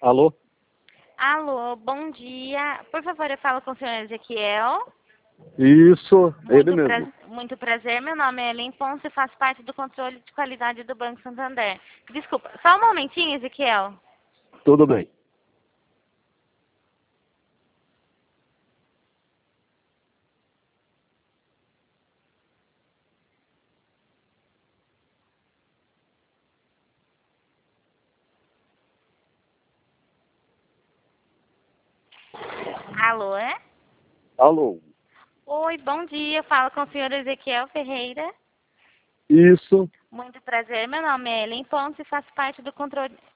Alô? Alô, bom dia. Por favor, eu falo com o senhor Ezequiel. Isso, ele mesmo. Muito prazer, meu nome é Ellen Ponce e faço parte do controle de qualidade do Banco Santander. Desculpa, só um momentinho, Ezequiel. Tudo bem. Alô, é? Alô? Oi, bom dia. Eu falo com o senhor Ezequiel Ferreira. Isso, Muito prazer, meu nome é Ellen Ponce e faço parte do controle